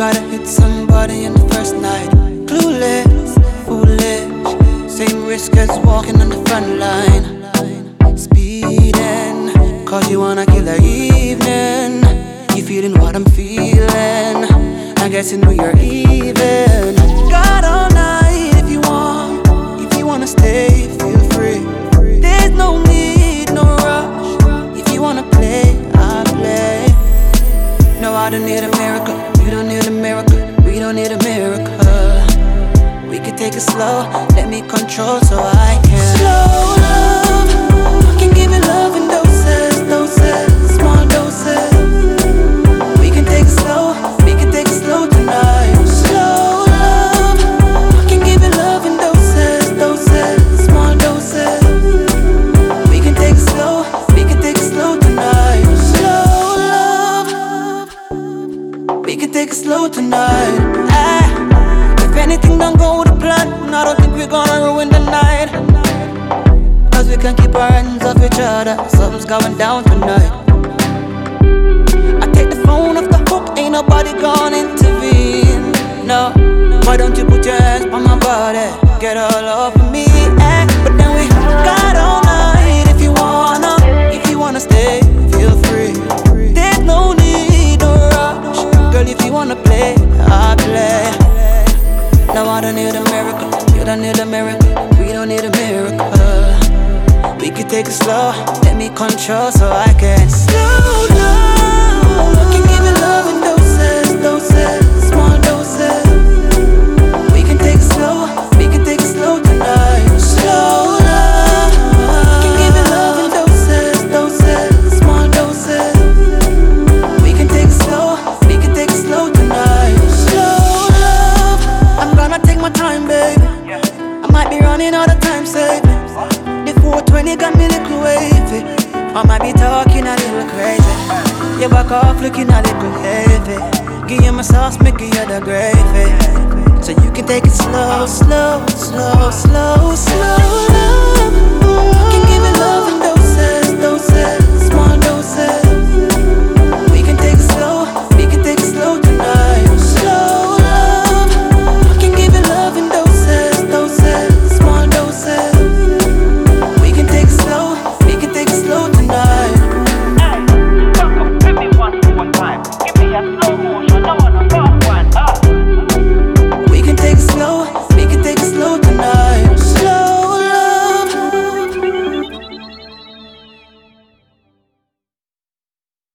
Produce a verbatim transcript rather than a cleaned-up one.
gotta hit somebody in the first night. Clueless, foolish, same risk as walking on the front line. Speeding, cause you wanna kill the evening. You feeling what I'm feeling, I guess you know you're even. Got all night if you want, if you wanna stay, feel free. There's no need, no rush, if you wanna play, I'll play. No, I don't need a miracle, you don't need a miracle, we don't need a miracle. We can take it slow, let me control so I can. Slow love, I can give you love in doses, doses, small doses. We can take it slow, we can take it slow tonight. Slow love, I can give you love in doses, doses, small doses. We can take it slow, we can take it slow tonight. Slow love, we can take it slow tonight. Ah, if anything don't go to plan, I don't think we're gonna ruin the night. Cause we can keep our hands off each other, something's going down tonight. I take the phone off the hook, ain't nobody gonna intervene. No, why don't you put your hands on my body, get all over me, eh? But then we got all night if you wanna, if you wanna stay, feel free. There's no need, no rush, girl, if you wanna play, I'll play. No, I don't need a miracle, you don't need a miracle, we don't need a miracle. We can take it slow, let me control so I can. Slow down, I can give you love in doses, doses, small doses. We can take it slow, we can take it slow tonight. Slow love, I can give you love in doses, doses, small doses. We can take it slow, we can take it slow tonight. Slow love, I'm gonna take my time, baby. I might be running out of time, saving. The four twenty got me little wavy. I might be talking a little crazy. You back off looking a little heavy. Give you my sauce, make you the gravy. So you can take it slow, slow, slow, slow, slow.